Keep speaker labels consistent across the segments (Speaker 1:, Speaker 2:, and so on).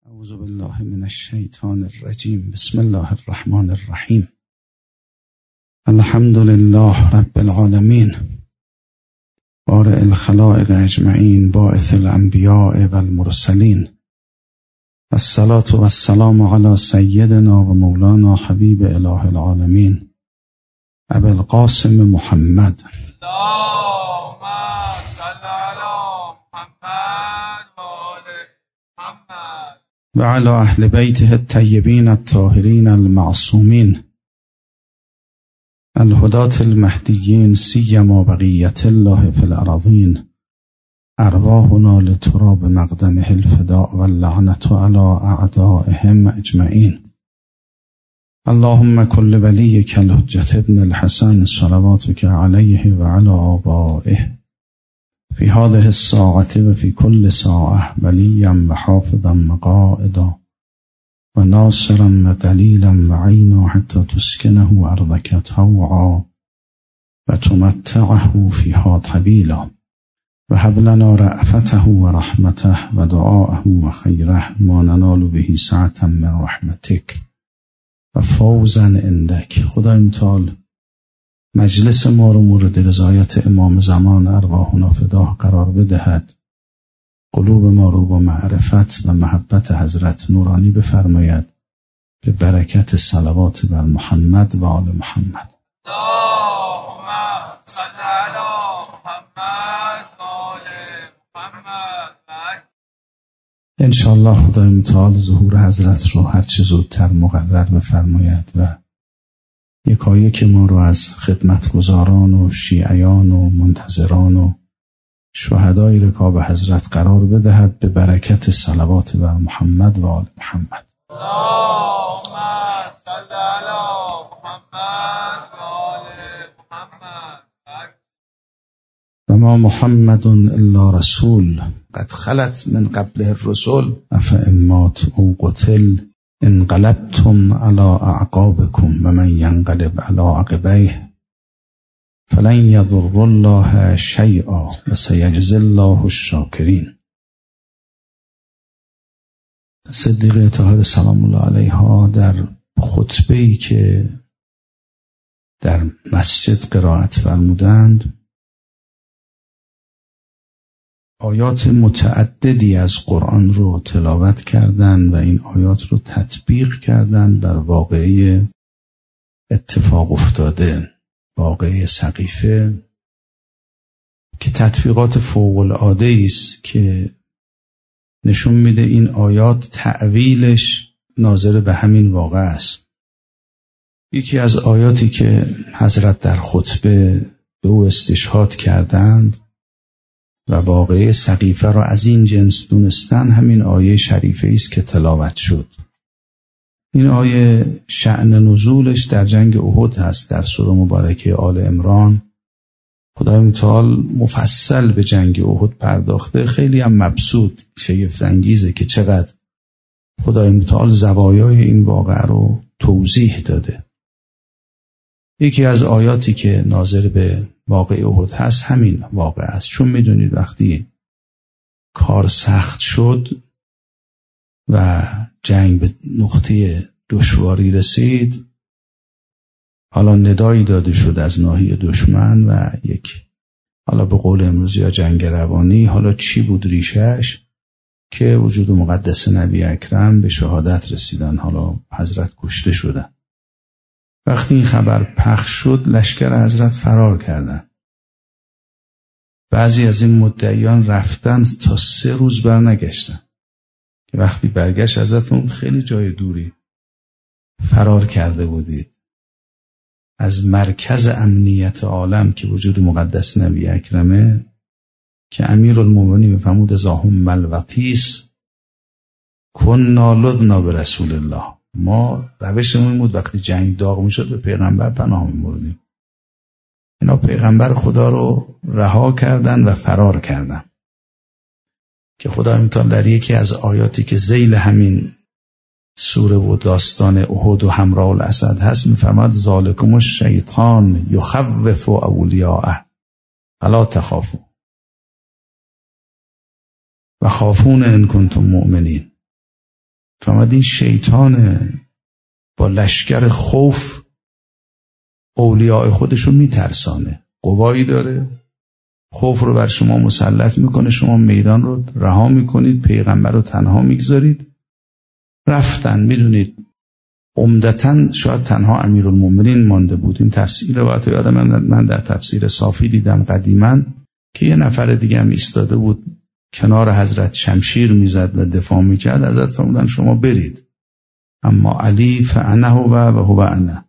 Speaker 1: اعوذ بالله من الشیطان الرجیم. بسم الله الرحمن الرحیم. الحمد لله رب العالمین، بارئ الخلائق اجمعین، باعث الانبیاء والمرسلین، والصلاة والسلام علی سیدنا و مولانا حبیب اله العالمین ابی القاسم محمد
Speaker 2: اللهم صل علی محمد و آل محمد
Speaker 1: و علی اهل بیته الطیبین الطاهرین المعصومین الهداة المهدیین، سیما بقیة الله فی الارضین، ارواحنا لتراب مقدمه الفداء واللعنة علی اعدائهم اجمعین. اللهم كل وليك الحجة ابن الحسن صلواتك عليه وعلى آبائه في هذه الساعة وفي كل ساعة وليا وحافظا وقائدا وناصرا ودليلا وعينا حتى تسكنه أرضك طوعا وتمتعه فيها طويلا وهب لنا رأفته ورحمته ودعاءه وخيره ما ننال به سعة من رحمتك و فوزا عندك. خدای متعال مجلس ما رو مورد رضایت امام زمان ارواحنا فداه قرار بدهد، قلوب ما رو با معرفت و محبت حضرت نورانی بفرماید، به برکت صلوات بر محمد و آل محمد.
Speaker 2: اللهم صل علی محمد و آل محمد.
Speaker 1: انشاءالله خدای متعال ظهور حضرت رو هرچه زودتر مقرر بفرماید و یکایک ما رو از خدمتگزاران و شیعیان و منتظران و شهدای رکاب حضرت قرار بدهد، به برکت صلوات بر محمد و آل محمد.
Speaker 2: اللهم صل علی محمد و آل محمد.
Speaker 1: و ما محمد الا رسول قد خلت من قبله الرسل افئن مات او قتل انقلبتم على اعقابكم و من ینقلب على عقبیه فلن یضر الله شیئا و سیجزی الله الشاکرین. صدیقه طاهره سلام الله علیها در خطبه‌ای که در مسجد قرائت فرمودند آیات متعددی از قرآن رو تلاوت کردند و این آیات رو تطبیق کردند بر واقعه اتفاق افتاده، واقعه سقیفه، که تطبیقات فوق العاده است که نشون میده این آیات تعویلش ناظر به همین واقع است. یکی از آیاتی که حضرت در خطبه به او استشهاد کردند و واقعه سقیفه را از این جنس دونستن همین آیه شریفه است که تلاوت شد. این آیه شأن نزولش در جنگ احد هست. در سوره مبارکه آل عمران خدای متعال مفصل به جنگ احد پرداخته، خیلی هم مبسوط، شگفت انگیزه که چقدر خدای متعال زوایای این واقعه رو توضیح داده. یکی از آیاتی که ناظر به واقع احد هست همین واقع است. چون میدونید وقتی کار سخت شد و جنگ به نقطه دشواری رسید، حالا ندایی داده شد از ناحیه دشمن و یک، حالا به قول امروزی یا جنگ روانی، حالا چی بود ریشش، که وجود مقدس نبی اکرم به شهادت رسیدن، حالا حضرت کشته شدن. وقتی این خبر پخش شد لشکر حضرت فرار کردن. بعضی از این مدعیان رفتن تا 3 روز برنگشتن که وقتی برگشت حضرت اون خیلی جای دوری فرار کرده بودید از مرکز امنیت عالم که وجود مقدس نبی اکرمه، که امیرالمومنین میفرمود زاهم الوطیس کنا لذنا به رسول الله. ما روشمون بود وقتی جنگ داغ میشد به پیغمبر پناه میبردیم. اینا پیغمبر خدا رو رها کردن و فرار کردن، که خدا متعال در یکی از آیاتی که ذیل همین سوره و داستان احد و همراه الاسد هست میفرماد ذالکم الشیطان یخوف اولیاءه فلا تخافوا و خافون ان کنتم مؤمنین. فهمید این شیطان با لشکر خوف اولیاء خودشون میترسانه، قوایی داره، خوف رو بر شما مسلط میکنه، شما میدان رو رها میکنید، پیغمبر رو تنها میگذارید. رفتن، میدونید عمدتاً شاید تنها امیرالمومنین مانده بود. این تفسیر روایت یادم من در تفسیر صافی دیدم قدیما که یه نفر دیگه هم ایستاده بود کنار حضرت شمشیر میزد و دفاع میکرد. حضرت فرمودن شما برید، اما علی فانه و هو انا،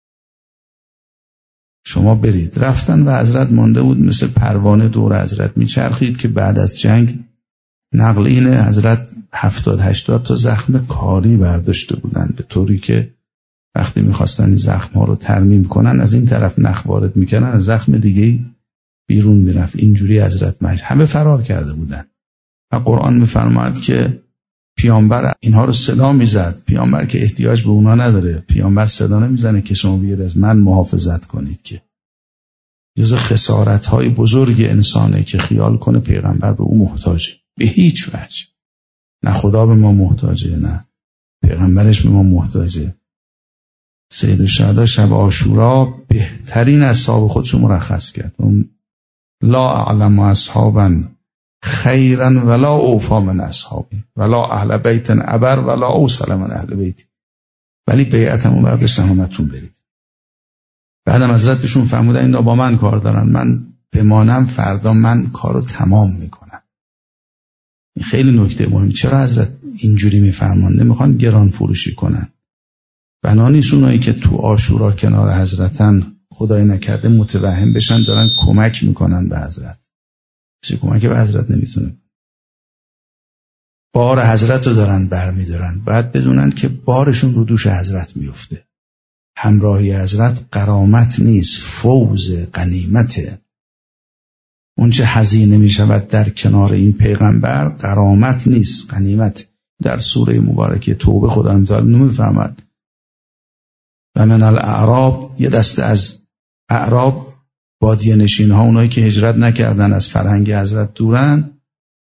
Speaker 1: شما برید. رفتن و حضرت مانده بود مثل پروانه دور حضرت میچرخید که بعد از جنگ نقل اینه حضرت 70-80 تا زخم کاری برداشته بودن، به طوری که وقتی میخواستن این زخم ها رو ترمیم کنن از این طرف نخ وارد میکنن، از زخم دیگه بیرون میرفت. اینجوری حضرت همه فرار کرده بودن و قرآن میفرماید که پیامبر اینها رو صدا میزد. پیامبر که احتیاج به اونا نداره، پیامبر صدا نمیزنه که شما بیاید از من محافظت کنید، که جز خسارت های بزرگ انسانه که خیال کنه پیغمبر به او محتاجه. به هیچ وجه. نه خدا به ما محتاجه، نه پیغمبرش به ما محتاجه. سید الشهدا شب عاشورا بهترین اصحاب خودشو مرخص کرد. لا اعلم اصحابا خیرا ولا اوفا من اصحابی ولا اهل بیت ابر ولا اوصل من اهل بیتی، ولی بیعتمو برداشتم همتون برید. بعدم حضرت بهشون فرمودن اینا با من کار دارن، من بمانم فردا من کارو تمام میکنم. این خیلی نکته مهمه. چرا حضرت اینجوری میفرمان؟ نمیخوان گران فروشی کنن. بنانیست اونایی که تو عاشورا کنار حضرتن خدای نکرده متوهم بشن دارن کمک میکنن به حضرت. چه کمک به حضرت نمیتونه. بار حضرت رو دارن برمیدارن. باید بدونن که بارشون رو دوش حضرت میفته. همراهی حضرت غرامت نیست، فوز، غنیمته. اون چه هزینه می شود در کنار این پیغمبر غرامت نیست، غنیمت. در سوره مبارکه توبه خدا تعالی میفرماد و من الاعراب، یه دسته از اعراب بادیه نشین ها، اونایی که هجرت نکردن از فرهنگ حضرت دورن،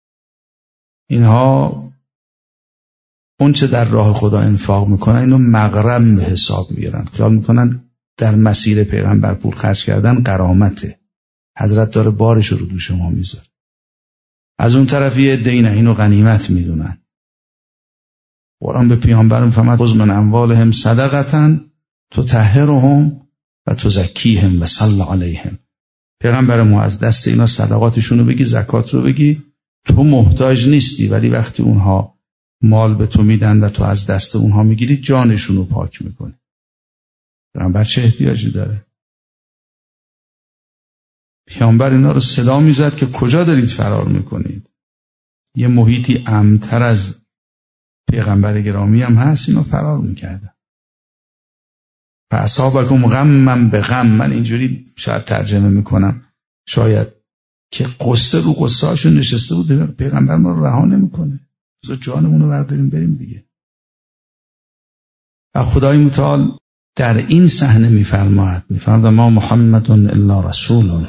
Speaker 1: اینها اون چه در راه خدا انفاق میکنن اینو مغرم به حساب میگیرن. خیال میکنن در مسیر پیغمبر پول خرج کردن غرامته. حضرت داره بارش رو دوش ما میذاره. از اون طرفی دینه اینو غنیمت میدونن. قرآن به پیامبر میفرماد خذ من اموالهم صدقه تطهرهم و تزکیهم و صل علیهم. پیغمبر ما از دست اینا صدقاتشون رو بگی، زکات رو بگی. تو محتاج نیستی، ولی وقتی اونها مال به تو میدن و تو از دست اونها میگیری جانشون رو پاک میکنی. پیغمبر چه احتیاجی داره؟ پیامبر اینا رو صدا میزد که کجا دارید فرار میکنید؟ یه محیطی امن‌تر از پیغمبر گرامی هم هست، اینا فرار میکردن. فاصابکم غمم به غم. من اینجوری شاید ترجمه میکنم، شاید که قصه رو قصه هاشون نشسته بود، پیغمبر ما رو رها نمیکنه، بذار جانمون رو برداریم بریم دیگه. و خدای متعال در این صحنه میفرماید ما محمد الا رسول.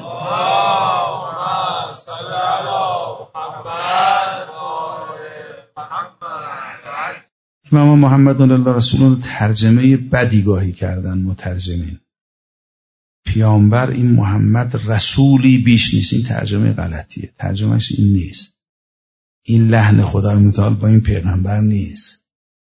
Speaker 1: امام محمد الا رسول رو ترجمه بدیگاهی کردن مترجمین. پیامبر این محمد رسولی بیش نیست. این ترجمه غلطیه، ترجمهش این نیست. این لحن خدای متعال با این پیغمبر نیست.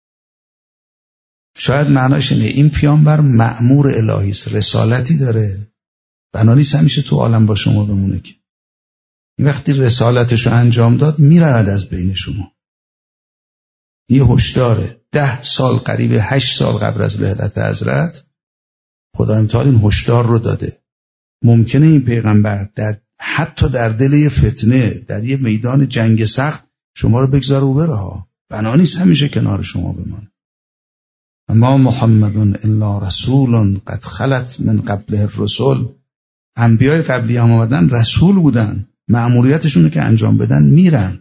Speaker 1: شاید معناش اینه این پیامبر مأمور الهی است، رسالتی داره، بنابراین همیشه تو عالم با شما بمونه. که این وقتی رسالتشو انجام داد میرود از بین شما. یه هشداره. 10 سال قریب 8 سال قبل از لحظت حضرت خدای متعال این هشدار رو داده. ممکنه این پیغمبر حتی در دل یه فتنه، در یه میدان جنگ سخت شما رو بگذاره و بره ها. بنابراین همیشه کنار شما بمونه. اما محمد الا رسول قد خلت من قبله الرسل. انبیای قبلی هم آمدن رسول بودن، مأموریتشونه که انجام بدن میرن.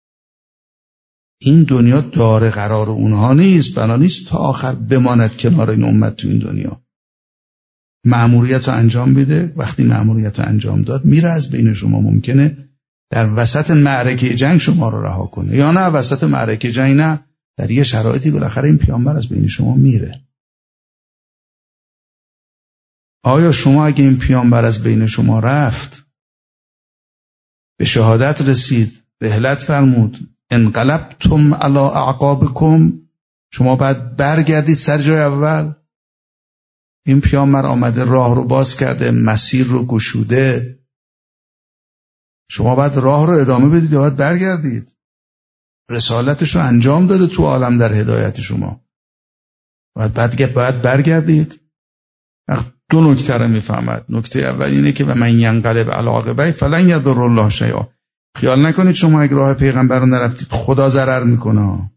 Speaker 1: این دنیا دار قرار اونها نیست، بنابراین تا آخر بماند کنار این امت تو این دنیا. مأموریت رو انجام بده. وقتی مأموریت رو انجام داد میره از بین شما. ممکنه در وسط معرکه جنگ شما رو رها کنه، یا نه وسط معرکه جنگ نه، در یه شرایطی بالاخره این پیامبر از بین شما میره. آیا شما اگه این پیامبر از بین شما رفت، به شهادت رسید، رحلت فرمود، انقلبتم علی اعقابکم، شما باید برگردید سر جای اول؟ این پیامبر آمده راه رو باز کرده، مسیر رو گشوده، شما باید راه رو ادامه بدید یا باید برگردید؟ رسالتش رو انجام داده تو عالم در هدایت شما، باید برگردید. دو نکته رو میفهمد. نکته اول اینه که و من ینقلب علی عقبیه فلن یضر الله شیئا. خیال نکنید شما اگه راه پیغمبر رو نرفتید خدا ضرر میکنه.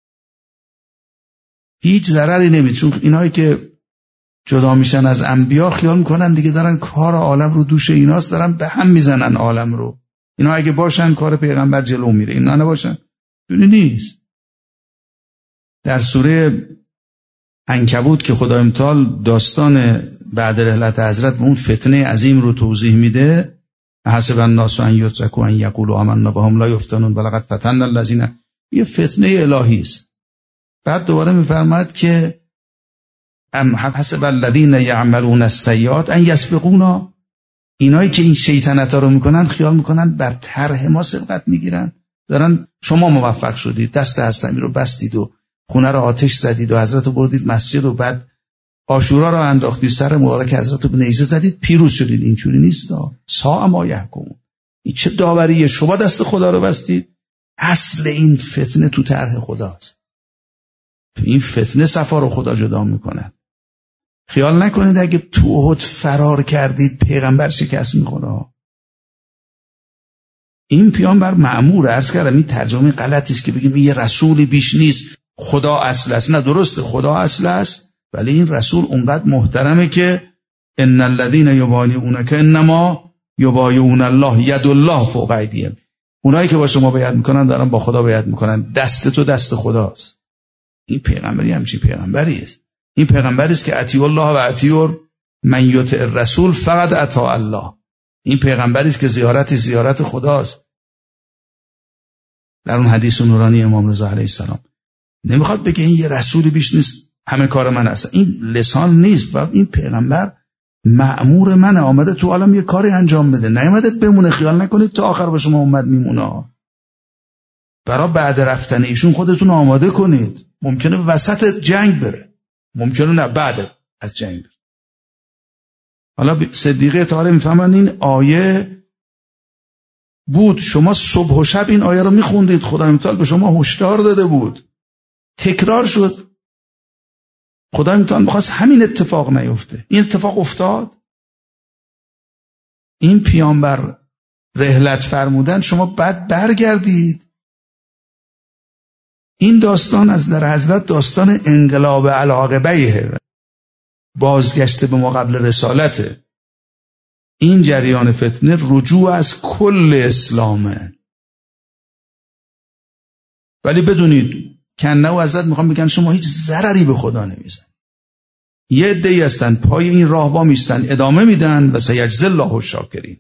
Speaker 1: هیچ ضرری نمیشه، چون اینایی که جدا میشن از انبیا خیال میکنن دیگه دارن کار عالم رو دوش ایناست، دارن به هم میزنن عالم رو. اینا اگه باشن کار پیغمبر جلو میره، اینا نباشن جوری نیست. در سوره عنکبوت که خدای متعال داستان بعد رحلت حضرت و اون فتنه عظیم رو توضیح میده، حسب الناس ان یترکوا ان یقولوا آمنا وهم لا یفتنون ولقد فتنا الذین، یه فتنه الهی است. بعد دوباره میفرماد که ام حسب الذین یعملون السیئات ان یسبقونا، اینایی که این شیطنت‌ها رو میکنن خیال میکنن بر طرح ما سبقت میگیرن، دارن شما موفق شدید، دست حسنی رو بستید و خونه رو آتش زدید و حضرت رو بردید مسجد و بعد عاشورا رو انداختید سر مبارک حضرت رو به نیزه زدید، پیروز شدید. اینجوری نیست. ساء ما یحکمون. این چه داوریه؟ شما دست خدا رو بستید. اصل این فتنه تو طرح خداست. این فتنه صفا رو خدا جدا میکنه. خیال نکنید اگه تو احد فرار کردید پیغمبر شکست میخوره. این پیامبر مأمور، عرض کردم این ترجمه غلطی است که بگیم یه رسولی بیش نیست، خدا اصل است. نه، درسته خدا اصل است، ولی این رسول اونقدر محترمه که ان الذين یبایعونک انما یبایعون الله ید الله فوق ایدیهم. اونایی که با شما بیعت میکنن دارن با خدا بیعت میکنن، دست تو دست خداست. این پیغمبری همچین پیغمبری است. این پیغمبری است که اطیعوا الله و اطیعوا من یطع الرسول فقط اطاع الله. این پیغمبری است که زیارت خداست. در اون حدیث نورانی امام رضا علیه السلام نمیخواد بگه این یه رسولی بیش نیست، همه کار من هست. این لسان نیست، فقط این پیغمبر مأمور منه، آمده تو عالم یه کاری انجام بده، نیامده بمونه. خیال نکنید تا آخر با شما اومد میمونه. برای بعد رفتن ایشون خودتون آماده کنید. ممکنه وسط جنگ بره، ممکنه نه بعد از جنگ بره. حالا صدیقه طاهره میفهمن این آیه بود، شما صبح و شب این آیه رو میخوندید، خدای متعال به شما هشدار داده بود، تکرار شد. خدای متعال میخواست همین اتفاق نیفته، این اتفاق افتاد. این پیامبر رحلت فرمودن، شما بعد برگردید. این داستان از در حضرت داستان انقلاب علی عقبیه، بازگشت به ما قبل رسالته. این جریان فتنه رجوع از کل اسلامه. ولی بدونید کنه و حضرت میخوام بگن شما هیچ ضرری به خدا نمیزن. یه عده‌ای هستن پای این راه وا میستن، ادامه میدن و سیجزی الله الشاکرین.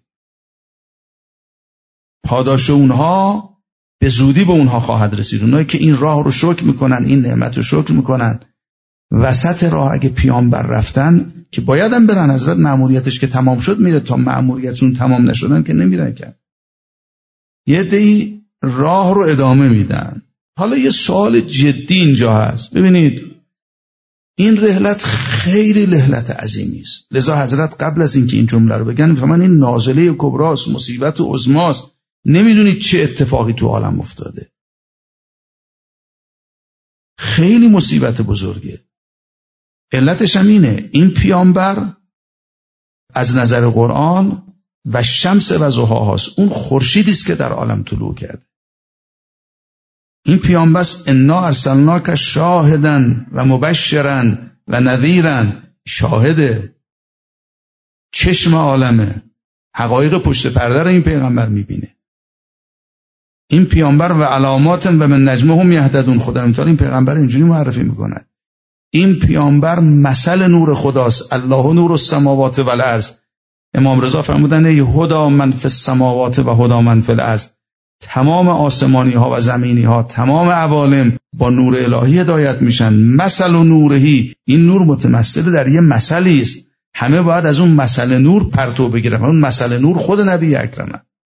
Speaker 1: پاداش اونها به زودی به اونها خواهد رسید. اونایی که این راه رو شکر میکنن، این نعمت رو شکر میکنن، وسط راه اگه پیامبر رفتن که بایدن برن، حضرت مأموریتش که تمام شد میره، تا مأموریتشون تمام نشدن که نمیرن که. یه عده‌ای راه رو ادامه میدن. حالا یه سوال جدی اینجا هست. ببینید این رحلت خیلی رحلت عظیمی است. لذا حضرت قبل از اینکه این جمله رو بگن میفهمن این نازله کبراست، مصیبت عظماست. نمیدونید چه اتفاقی تو عالم افتاده. خیلی مصیبت بزرگه. علتش هم اینه، این پیامبر از نظر قرآن و شمس و ضحاهاست، اون خورشیدی است که در عالم طلوع کرده. این پیامبر است انا ارسلناک شاهدا و مبشرا و نذیرا. شاهده، چشم عالمه، حقایق پشت پرده رو این پیغمبر میبینه. این پیامبر و علامات و من نجمهم یهتدون. خدا متعال این پیغمبر اینجوری معرفی میکنه. این پیامبر مثل نور خداست. الله نور السماوات و الارض. امام رضا فرمودن ای هدا من فی السماوات و هدا من فی الارض تمام آسمانی ها و زمینی ها، تمام عوالم با نور الهی هدایت میشن. مثل نورهی، این نور متمثل در یه مثلی است، همه باید از اون مثل نور پرتو بگیرن. اون مثل نور خود نبی اکرمه.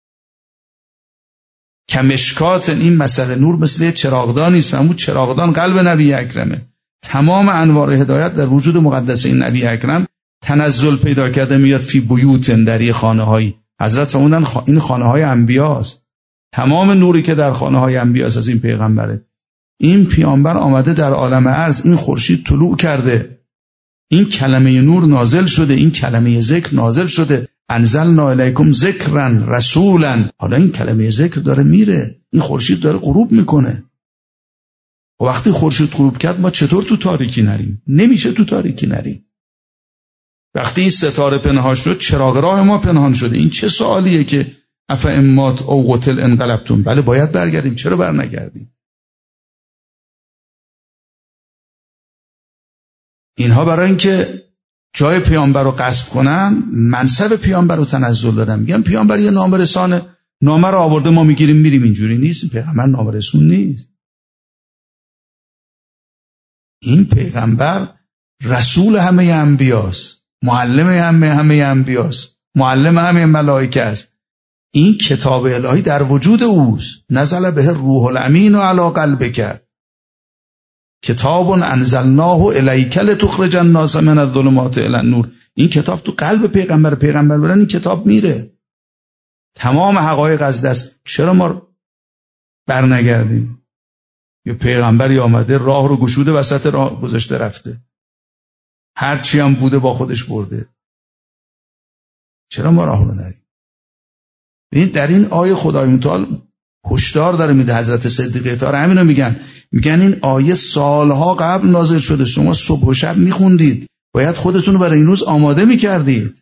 Speaker 1: کمشکات، این مثل نور مثل چراغدانی است و همون چراغدان قلب نبی اکرمه. تمام انوار هدایت در وجود مقدس این نبی اکرم تنزل پیدا کرده، میاد فی بیوتن، در یه خانه‌هایی. حضرت فرمودن این خانه‌های انبیاست. تمام نوری که در خانه‌های انبیاست از این پیغمبره. این پیامبر آمده در عالم ارض، این خورشید طلوع کرده، این کلمه نور نازل شده، این کلمه ذکر نازل شده. انزلنا الیکم ذکرا رسولا. حالا این کلمه ذکر داره میره، این خورشید داره غروب میکنه. و وقتی خورشید غروب کرد ما چطور تو تاریکی نریم؟ نمیشه تو تاریکی نریم. وقتی این ستاره پنهان شد، چراغ راه ما پنهان شده. این چه سوالیه که اف امات او قتل انقلبتون؟ بله باید برگردیم، چرا برنگردیم؟ اینها برای اینکه جای پیامبر رو غصب کنن، منصب پیامبر رو تنزل دادن. میگن پیامبر یه نامه رسانه، نامه رو آورده ما میگیریم میریم. اینجوری نیست. پیغمبر نامه رسون نیست. این پیغمبر رسول همه انبیاست، معلم همه انبیاست، معلم همه ملائکه است. این کتاب الهی در وجود اوست. نزل به روح الامین و علی قلبک، کتاب انزلناه الیک لتخرج الناس من الظلمات الی النور. این کتاب تو قلب پیغمبر برن این کتاب میره، تمام حقایق از دست. چرا ما برنگردیم؟ یه پیغمبری آمده راه رو گشوده، وسط راه گذاشته رفته، هر چی هم بوده با خودش برده. چرا ما راه رو نریم؟ این در این آیه خدای متعال هشدار داره میده. حضرت صدیقه طاهر همینو میگن این آیه سالها قبل نازل شده، شما صبح و شب میخوندید، باید خودتون برای این روز آماده میکردید،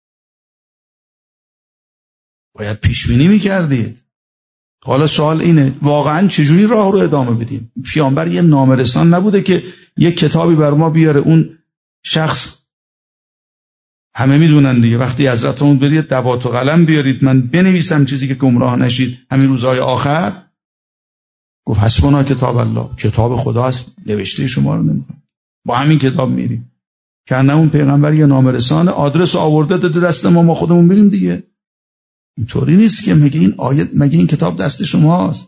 Speaker 1: باید پیشبینی میکردید. حالا سوال اینه واقعا چجوری راه رو ادامه بدیم؟ پیامبر یه نامه‌رسان نبوده که یه کتابی بر ما بیاره. اون شخص همه میدونن دیگه، وقتی حضرتمون برید دوات و قلم بیارید من بنویسم چیزی که گمراه نشید همین روزهای آخر، گفت حسبنا کتاب الله، کتاب خدا است، نوشته شما رو نمیخوام، با همین کتاب میریم. که نه اون پیغمبر یه نامه‌رسان آدرس آورده داده دست ما خودمون میریم دیگه. اینطوری نیست که مگه این آیه، مگه این کتاب دست شماست؟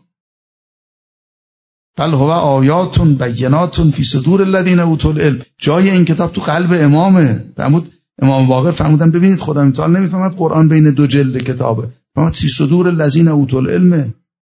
Speaker 1: بل هو آیات بینات فی صدور الذین اوتوا العلم. جای این کتاب تو قلب امامه. فرمود امام باقر فرمودن ببینید خدا تعالی نمیفهمد قرآن بین دو جلد کتابه، فرمود فی صدور الذین اوتوا العلم.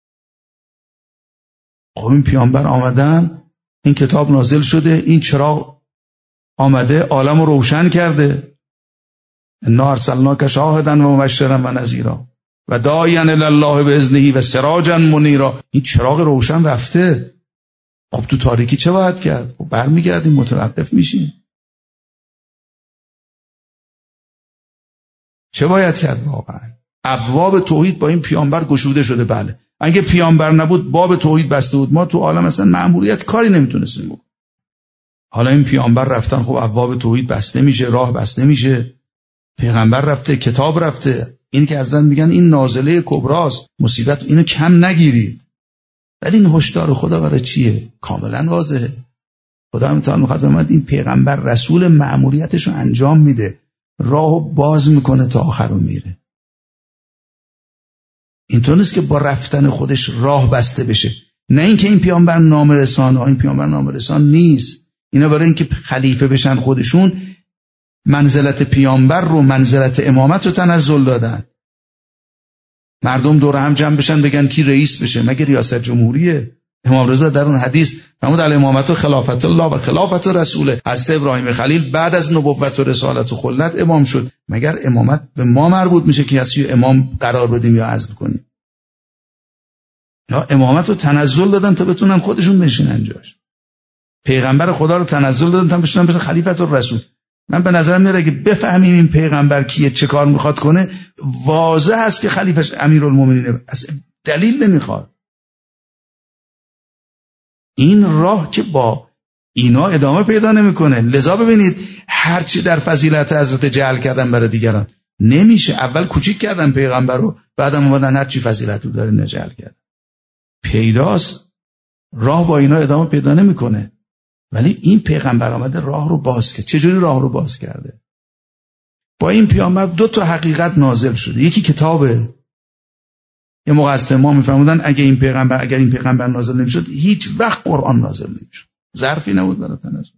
Speaker 1: خب این پیامبر آمدن، این کتاب نازل شده، این چراغ آمده عالم رو روشن کرده. انا ارسلناک شاهدا و مبشرا و نذیرا و داعیا الی الله باذنه و سراجا منیرا. این چراغ روشن رفته. خب تو تاریکی چه باید کرد؟ خب برمیگردیم، متوقف میشیم. چه باید کرد واقعا؟ ابواب توحید با این پیامبر گشوده شده. بله اگه پیامبر نبود باب توحید بسته بود، ما تو عالم اصلا مأموریت کاری نمیتونستیم بکنیم. حالا این پیامبر رفتن، خب ابواب توحید بسته میشه، راه بسته میشه. پیغمبر رفته، کتاب رفته. این که ازن میگن این نازله کبراست، مصیبت، اینو کم نگیرید. ولی این هشدار خدا برای چیه؟ کاملا واضحه. خدا امتحان میخواد این پیغمبر رسول مأموریتشو انجام میده، راهو باز میکنه تا آخر رو میره. اینطور نیست که با رفتن خودش راه بسته بشه. نه اینکه این پیامبر نامه‌رسان، این پیامبر نامه‌رسان نیست. اینا برای اینکه خلیفه بشن خودشون منزلت پیامبر رو، منزلت امامت رو تنزل دادن. مردم دور هم جمع بشن بگن کی رئیس بشه، مگه ریاست جمهوریه؟ امام رضا در اون حدیث فرمود الامامت و خلافت الله و خلافت و رسوله. حضرت ابراهیم خلیل بعد از نبوت و رسالت و خلت امام شد. مگر امامت به ما مربوط میشه که کسی امام قرار بدیم یا عزل کنیم؟ نه، امامت رو تنزل دادن تا بتونن خودشون بشینن جاش. پیغمبر خدا رو تنزل دادن تا بشن خلیفت و رسول. من به نظرم میاد اگه بفهمیم این پیغمبر کیه، چه کار میخواد کنه، واضح هست که خلیفش امیرالمومنینه، اصلا دلیل نمیخواد. این راه که با اینا ادامه پیدا نمیکنه. لذا ببینید هرچی در فضیلت حضرت جعل کردن برای دیگران نمیشه. اول کوچیک کردن پیغمبر رو، بعدم اومدن هر چی فضیلت رو داره نجل کرد. پیداست راه با اینا ادامه پیدا نمیکنه، ولی این پیغمبر آمده راه رو باز کرد. چجوری راه رو باز کرده؟ با این پیامبر 2 تا حقیقت نازل شده. یکی کتابه. یه موقع از ما میفهمودن اگر این پیغمبر نازل نمیشد هیچ وقت قرآن نازل نمیشد، ظرفی نبود برای تنزل.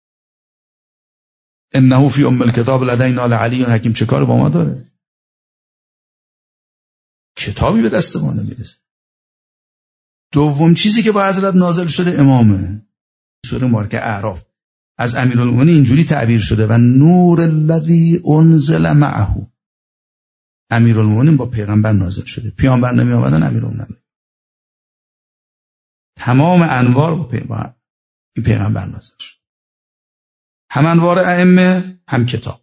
Speaker 1: انه فی ام الکتاب لدینا لعلی حکیم. چه کار با ما داره؟ کتابی به دست ما نمیرسه. دوم چیزی که با حضرت نازل شده امامه. سوره مبارکه اعراف از امیرالمومنین اینجوری تعبیر شده و نور الذی انزل معه. امیرالمومنین با پیغمبر نازل شده. پیامبر نمی آمدن امیرالمومنین. تمام انوار با این پیغمبر نازل شد. هم انوار ائمه هم کتاب.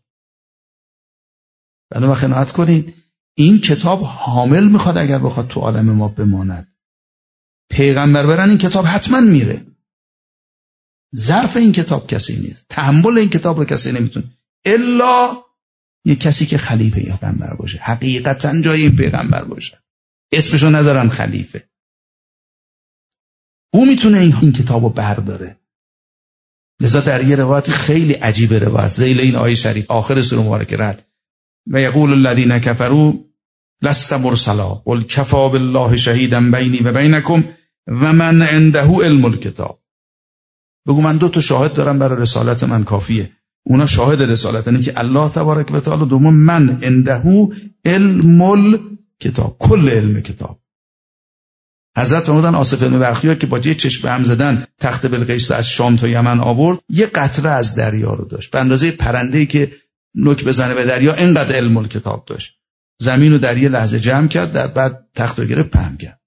Speaker 1: بعد قناعت کنید این کتاب حامل میخواد اگر بخواد تو عالم ما بماند. پیغمبر برن این کتاب حتما میره. ظرف این کتاب کسی نیست. تحمل این کتاب رو کسی نمیتونه الا یه کسی که خلیفه پیغمبر باشه، حقیقتا جای این پیغمبر باشه، اسمشو ندارن خلیفه. او میتونه این کتاب رو برداره. لذا در یه روایت خیلی عجیب روایت ذیل این آیه شریف آخر سوره مبارکه رد و یقول الذین کفروا لست مرسلا قل کفی بالله شهیدا بینی و بینکم و من عنده علم الکتاب. بگو من 2 تا شاهد دارم برای رسالت من کافیه. اونا شاهد رسالت اینه که الله تبارک و تعالی، دوم من عنده علم الکتاب، کل علم کتاب. حضرت فرمودن آصف بن برخیا که با یه چشم هم زدن تخت بلقیس از شام تا یمن آورد، یه قطره از دریا رو داشت به اندازه پرنده‌ای که نوک بزنه به دریا، اینقدر علم الکتاب داشت. زمین رو در یه لحظه جمع کرد، در بعد تخت رو گرفت پهن کرد.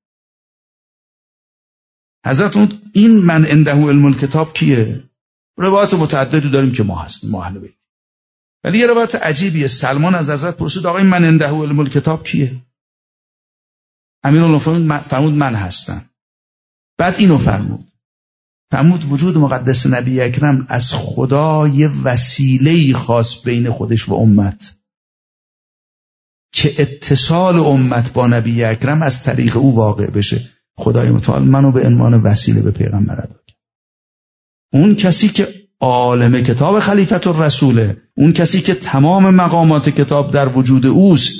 Speaker 1: حضرت فرمود این من عنده علم الکتاب کیه؟ روایات متعددی داریم که ما هستیم، ما اهل بیت. ولی یه روایت عجیبیه. سلمان از حضرت پرسید آقا این من عنده علم الکتاب کیه؟ امیرالمومنین فرمود من هستم. بعد اینو فرمود وجود مقدس نبی اکرم از خدا یه وسیله‌ای خاص بین خودش و امت که اتصال امت با نبی اکرم از طریق او واقع بشه. خدای متعال منو به عنوان وسیله به پیغمبر ادا کرد. اون کسی که عالم کتاب خلیفت الرسوله، اون کسی که تمام مقامات کتاب در وجود اوست،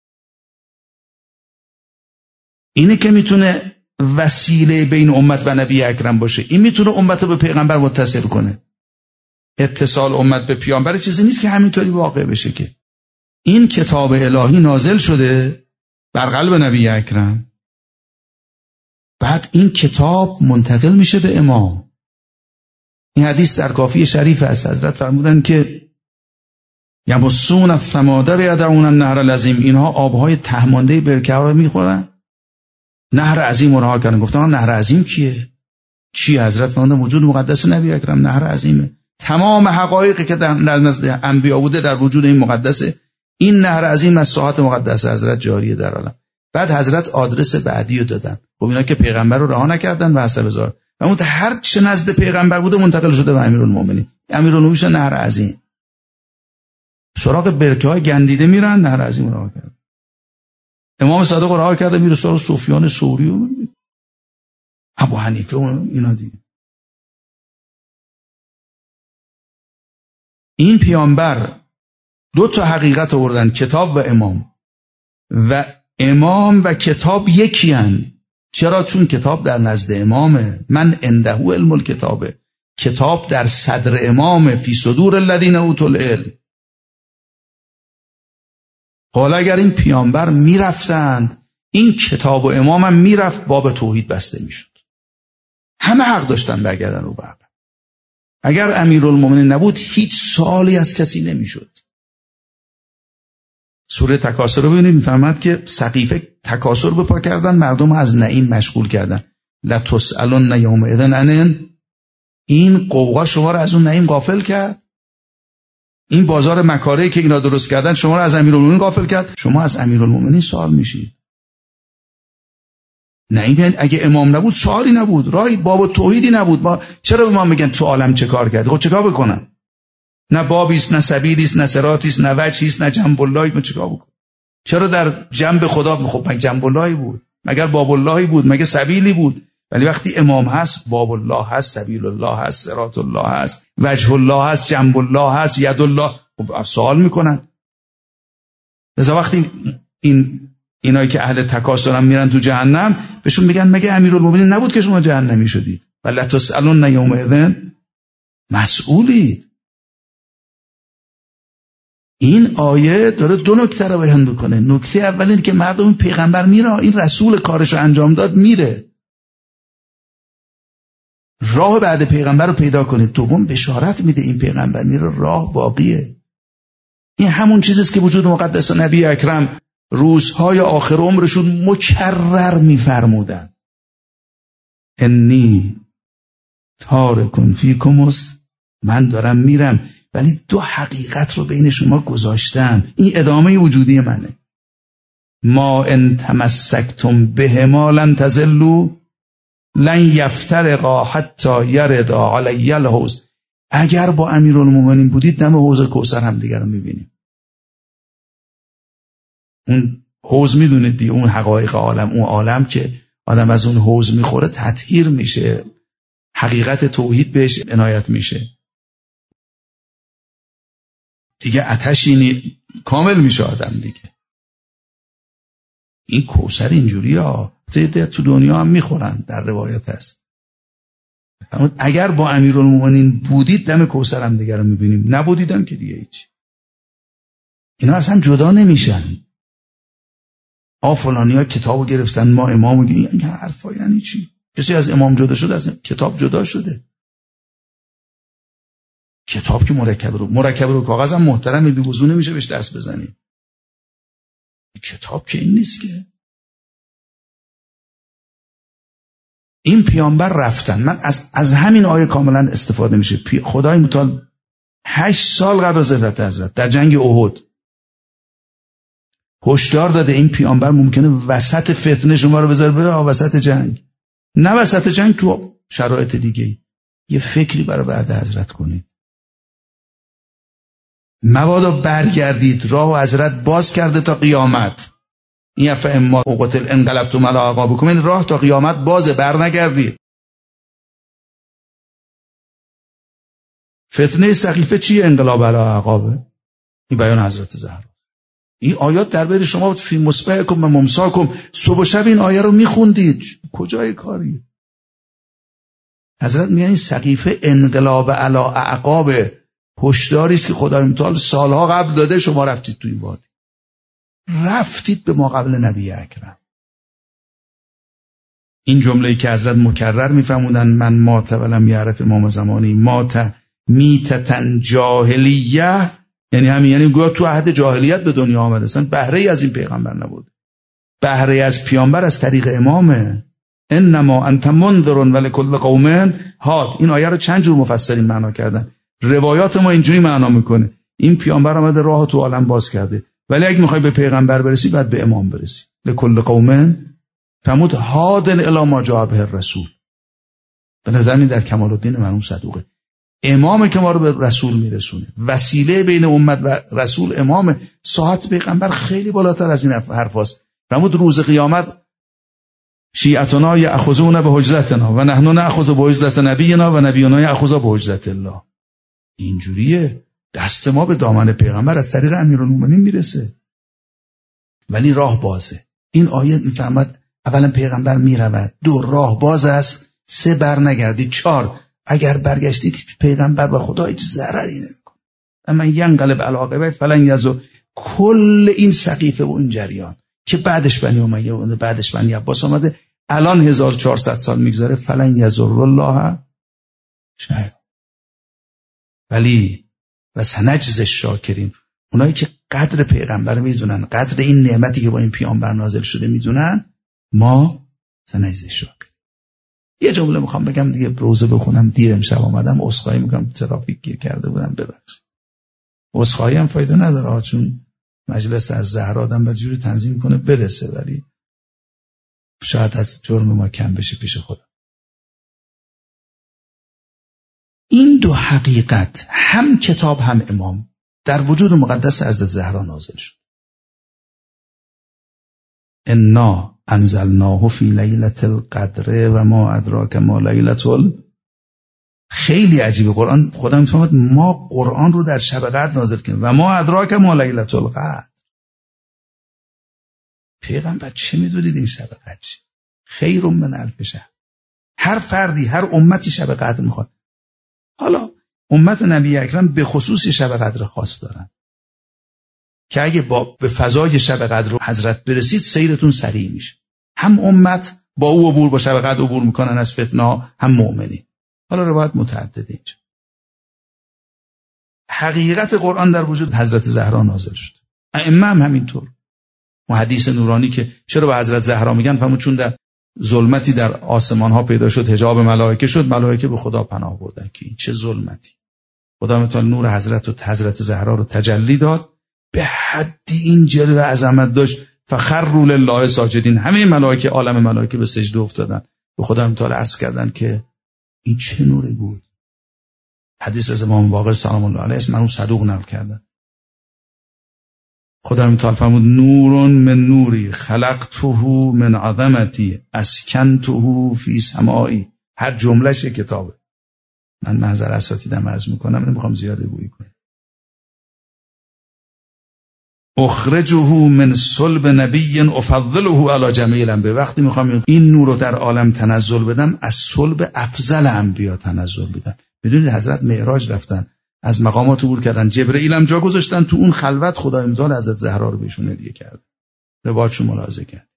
Speaker 1: اینه که میتونه وسیله بین امت و نبی اکرم باشه. این میتونه امت رو به پیغمبر متصل کنه. اتصال امت به پیامبر چیزی نیست که همینطوری واقع بشه. که این کتاب الهی نازل شده بر قلب نبی اکرم، بعد این کتاب منتقل میشه به امام. این حدیث در کافی شریف است. حضرت فرمودن که یمسون الثماده و یدعون النهر العظیم. اینها آبهای تهمانده برکه ها رو میخورن، نهر عظیم رو رها کردن. گفتن نهر عظیم کیه؟ چی؟ حضرت فرمودن وجود مقدس نبی اکرم نهر عظیمه. تمام حقایقی که در نزد انبیا بوده در وجود این مقدسه. این نهر عظیم از ساحات مقدس حضرت جاریه در عالم. بعد حضرت آدرس بعدی رو دادن. خب اینا که پیغمبر رو رها نکردن و حسب زار، و اون هر چه نزد پیغمبر بوده منتقل شده به امیرالمومنین. امیرالمومنین نهر عظیم. سراغ برکه‌های گندیده میرن، نهر عظیم رو رها کردن. امام صادق رها کرده میره سراغ سفیان ثوری و ابو حنیفه و اینا دیگه. این پیامبر 2 تا حقیقت آوردن، کتاب و امام. و امام و کتاب یکی هن. چرا؟ چون کتاب در نزد امامه. من عنده علم الکتابه. کتاب در صدر امامه، فی صدور الذین اوتوا العلم. حالا اگر این پیامبر میرفتند، این کتاب و امام هم میرفت، باب توحید بسته میشد. همه حق داشتن برگردن رو باب. اگر امیرالمومنین نبود هیچ سوالی از کسی نمیشد. سوره تکاثر رو ببینید، میفرماد که سقیفه تکاثر بپا کردن، مردم از نعیم مشغول کردن. لا تسالون یومئذ عن. این قوقا شما رو از اون نعیم غافل کرد. این بازار مکاره‌ای که اینا درست کردن شما رو از امیرالمومنین غافل کرد. شما از امیرالمومنین سوال میشید. نعیم اگه امام نبود سوالی نبود، راهی باب توحیدی نبود. چرا به ما میگن تو عالم چه کار کرد؟ خب چیکار بکنم؟ نه بابیست، نه سبیلیست، نه صراطیست، نه وجهیست، نه جنب اللهی. ما چیکار بکنم؟ چرا در جنب خدا؟ خب مگه جنب اللهی بود؟ مگر باب اللهی بود؟ مگه سبیلی بود؟ ولی وقتی امام هست، باب الله هست، سبیل الله هست، صراط الله هست، وجه الله هست، جنب الله هست، ید الله. خب سوال میکنن. لذا وقتی اینایی که اهل تکاسرن میرن تو جهنم، بهشون میگن مگه امیرالمومنین نبود که شما جهنمی شدید؟ ولا تسألون یومئذ مسئولید. این آیه داره دو نکته رو بیان میکنه. نکته اول اینه که مردم پیغمبر میره، این رسول کارشو انجام داد میره، راه بعد پیغمبر رو پیدا کنه. دوم بشارت میده این پیغمبر میره، راه باقیه. این همون چیزیست که وجود مقدس نبی اکرم روزهای آخر عمرشون مکرر میفرمودن: انی تارکن فیکم، من دارم میرم ولی دو حقیقت رو بین شما گذاشتم، این ادامه وجودی منه. ما ان تمسکتم بهما لن تضلوا لن یفترقا حتی یردا علی الحوض. اگر با امیرالمومنین بودید دم حوض کوثر هم دیگر رو میبینیم. اون حوض میدونید دی، اون حقایق عالم، اون عالم که آدم از اون حوض میخوره تطهیر میشه، حقیقت توحید بهش عنایت میشه، دیگه آتشی کامل میشه آدم دیگه. این کوثر اینجوری ها تو دنیا هم میخورن، در روایت هست. اما اگر با امیرالمومنین بودید دم کوثر هم دیگه رو میبینیم، نبودیدم که دیگه هیچ. اینا اصلا جدا نمیشن. فلانی ها کتابو گرفتن، ما امامو گرفتن. این حرفا یعنی چی؟ کسی از امام جدا شده؟ از کتاب جدا شده؟ کتاب که مرکب رو کاغذ هم محترمه، بی وضو نمیشه بهش دست بزنی. کتاب که این نیست که. این پیامبر رفتن. من از همین آیه کاملا استفاده میشه. خدای متعال 8 سال قبل از هجرت حضرت در جنگ احد هشدار داده این پیامبر ممکنه وسط فتنه شما رو بذاره بره وسط جنگ. نه وسط جنگ، تو شرایط دیگه یه فکری برای بعد حضرت کنید. مبادا برگردید، راه و حضرت باز کرده تا قیامت. این فاما قتل انقلبتم علی اعقابکم، این راه تا قیامت بازه، برنگردید. فتنه سقیفه چیه؟ انقلاب علی اعقابه. این بیان حضرت زهرا. این آیات درباره شما فی مصبحکم و ممساکم، صبح و شب این آیه رو میخوندید. کجای کاری؟ حضرت میگن این سقیفه انقلاب علی اعقابه، هشداری است که خدای متعال سالها قبل داده. شما رفتید تو این وادی، رفتید به ما قبل نبی اکرم. این جمله‌ای که حضرت مکرر میفرمودن: من مات ولم یعرف امام زمانی مات میتتن جاهلیه، یعنی گویا تو عهد جاهلیت به دنیا آمده، اصلا بهره ای از این پیغمبر نبود. بهره از پیامبر از طریق امامه. انما انت منذر ولکل قوم هاد. این آیه رو چند جور مفسرین معنا کردن. روایات ما اینجوری معنا میکنه: این پیامبر آمده راه تو عالم باز کرده، ولی اگه میخوای به پیغمبر برسی باید به امام برسی. لکل قوم فرمود هادن الی ما جاء به الرسول. به نظر من در کمال الدین مرحوم صدوقه امامه که ما رو به رسول میرسونه. وسیله بین امت و رسول امامه. ساعت پیغمبر خیلی بالاتر از این حرفاست. فرمود روز قیامت شیعتنا یأخذون به حجزتنا و نحن نأخذ به حجزت نبینا و نبینا یأخذ به حجزت الله. اینجوریه. دست ما به دامن پیغمبر از طریق امیرالمومنین میرسه، ولی راه بازه. این آیه میفهمد اولا پیغمبر میرود، 2 راه باز است، 3 بر نگردید، 4 اگر برگشتید پیغمبر و خدا هیچ ضرری نمیکنه. اما ینقلب علی عقبیه فلن یضر. کل این سقیفه و این جریان که بعدش بنی امیه و بعدش بنی عباس آمده، الان 1400 سال میگذره، فلن یضر الله شیئا. ولی و سنجز الشاکرین، اونایی که قدر پیغمبر میدونن، قدر این نعمتی که با این پیامبر نازل شده میدونن، ما سنجز الشاکرین. یه جمله میخوام بگم دیگه، روزه بخونم، دیر امشب آمدم، عذرخواهی میکنم ترافیک گیر کرده بودم، ببخشید. عذرخواهی هم فایده نداره، چون مجلس از زهرا آدم باید جوری تنظیم کنه برسه، ولی شاید از جرم ما کم بشه پیش خدا. این 2 حقیقت، هم کتاب هم امام، در وجود مقدس حضرت زهرا نازل شد. انا انزلناه فی لیلة القدر و ما ادراک ما لیلة خیلی عجیبه. قرآن خدا میفرماد ما قرآن رو در شب قدر نازل کردیم و ما ادراک ما لیلة القدر. پیغمبر چه میدونید این شب قدر چیه؟ خیر من الف شهر. هر فردی هر امتی شب قدر میخواد. حالا امت نبی اکرم به خصوص شب قدر خاص دارن که اگه به فضای شب قدر حضرت برسید سیرتون سریع میشه. هم امت با او عبور با شب قدر عبور میکنن از فتنه، هم مؤمنین. حالا روایت متعدده اینجا. حقیقت قرآن در وجود حضرت زهرا نازل شد. ائمه هم همینطور. و حدیث نورانی که چرا به حضرت زهرا میگن؟ فهمون چون در ظلمتی در آسمان ها پیدا شد، حجاب ملائکه شد، ملائکه به خدا پناه بردن که این چه ظلمتی. خدا متعال نور حضرت زهرا رو تجلی داد، به حدی این جلوه عظمت داشت فخروا لله ساجدین. همه ملائکه، عالم ملائکه به سجده افتادن، به خدا متعال عرض کردن که این چه نوری بود. حدیث از امام باقر سلام الله علیه است، مرحوم صدوق نقل کردن. خدا متعال فرمود نور من نوری خلقته من عظمتی اسکنته فی سمائی. هر جملهش کتابه. من معذر اساتیدم عرض میکنم، نمیخوام زیاده گویی کنم. اخرجه من صلب نبی افضله علی جمیع الانبیاء. وقتی میخوام این نور رو در عالم تنزل بدم، از صلب افضل انبیا تنزل بدم. بدونید حضرت معراج رفتن، از مقامات عبور کردن، جبرئیل هم جا گذاشتن، تو اون خلوت خدای متعال حضرت زهرا رو بهشون هدیه کرد. روایتشو ملاحظه کرد.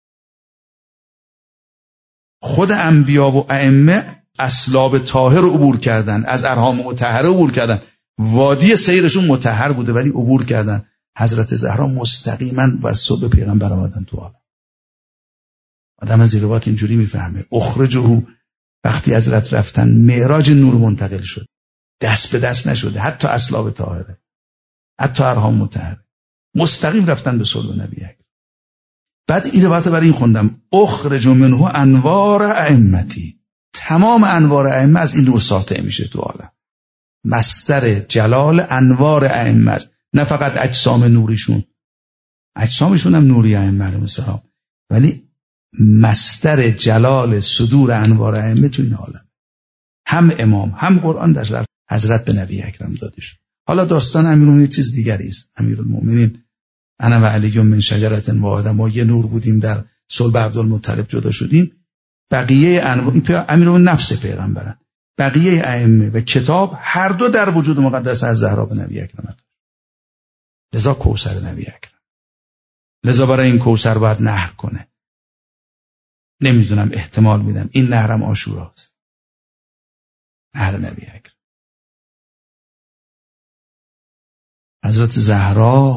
Speaker 1: خود انبیا و ائمه اصلاب طاهر رو عبور کردن، از ارحام مطهره عبور کردن. وادی سیرشون مطهر بوده ولی عبور کردن. حضرت زهرا مستقیما بر صلب پیغمبر آمدن تو عالم. آدم از روایت اینجوری میفهمه. اخرجه، وقتی حضرت رفتن معراج نور منتقل شد، دست به دست نشده، حتی اصلاب طاهره، حتی ارحام مطهره، مستقیم رفتن به صلب نبی اکرم. بعد این روایت برای این خوندم اخرج منه انوار ائمتی. تمام انوار ائمه از این نور ساطع میشه تو عالم. مصدر جلال انوار ائمه، نه فقط اجسام نوریشون، اجسامشون هم نوری ائمه علیهم السلام، ولی مصدر جلال صدور انوار ائمه تو این عالم. هم امام هم قرآن در حضرت به نبی اکرم داده شد. حالا داستان امیرالمومنین چیز دیگری است. امیرالمومنین انا و علی من شجرة واحده، ما یه نور بودیم در صلب عبدالمطلب جدا شدیم. بقیه امیرالمومنین نفس پیغمبرن، بقیه ائمه و کتاب هر دو در وجود مقدس از زهرا به نبی اکرم. لذا کوثر نبی اکرم، لذا برای این کوثر باید نهر کنه. نمیدونم، احتمال میدم این نهرم عاشوراست، نهر نبی اکرم. حضرت زهرا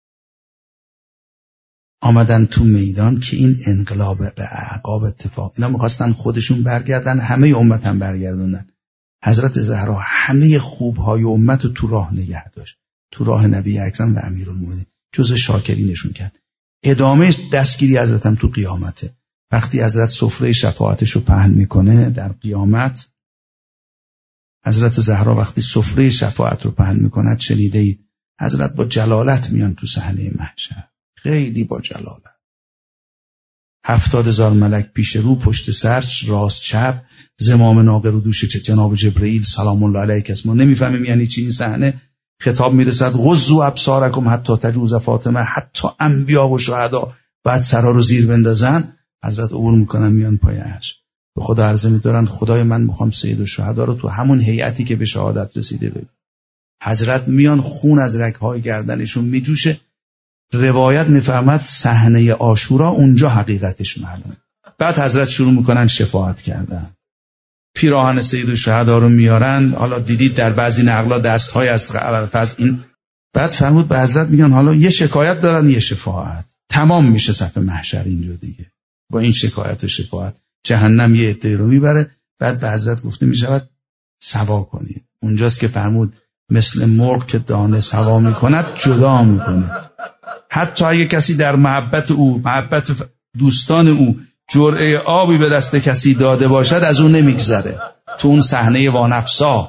Speaker 1: آمدن تو میدان که این انقلاب به اعقاب اتفاق. اینا میخواستن خودشون برگردن، همه امت هم برگردوندن. حضرت زهرا همه خوبهای امت رو تو راه نگه داشت، تو راه نبی اکرم و امیرالمومنین، جز شاکرینشون کرد. ادامه دستگیری حضرت هم تو قیامته. وقتی حضرت سفره شفاعتش رو پهن میکنه در قیامت، حضرت زهرا وقتی سفره شفاعت رو پهن میکند، شنیده اید حضرت با جلالت میان تو صحنه محشر، خیلی با جلالت. 70,000 ملک پیش رو، پشت سر، راست چپ، زمام ناقه رو دوش جناب جبرئیل سلام الله علیه. کس ما نمیفهمیم یعنی چی این صحنه. خطاب میرسد غضوا ابصارکم حتی تجوز فاطمه، حتی انبیا و شهدا بعد سرا رو زیر بندازن. حضرت عبور میکنن میان پای عرش، به خدا عرضه میدارن خدای من میخوام سید الشهدا رو تو همون هیئتی که به شهادت رسیده ببینم. حضرت میان، خون از رگ‌های گردنشون میجوشه. روایت میفهمد صحنه عاشورا اونجا حقیقتش معلومه. بعد حضرت شروع میکنن شفاعت کردن، پیراهن سید الشهدا رو میارن. حالا دیدید در بعضی نقلا دست‌های از این. بعد فرمود به حضرت میگن حالا یه شکایت دارن، یه شفاعت. تمام میشه صف محشر اینجا دیگه. با این شکایت و شفاعت جهنم یه عده رو میبره. بعد به حضرت گفته میشود سوا کنید. اونجاست که فرمود مثل مرغ که دانه سوا میکند جدا میکنه. حتی اگه کسی در محبت او، محبت دوستان او، جرعه آبی به دست کسی داده باشد، از اون نمیگذره. تو اون صحنه وانفسا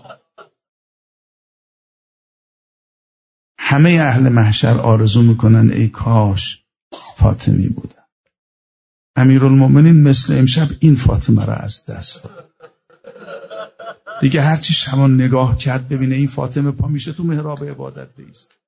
Speaker 1: همه اهل محشر آرزو میکنن ای کاش فاطمی بودن. امیرالمومنین مثل امشب این فاطمه را از دست داد. دیگه هرچی شبان نگاه کرد ببینه این فاطمه پا میشه تو محراب عبادت بیست.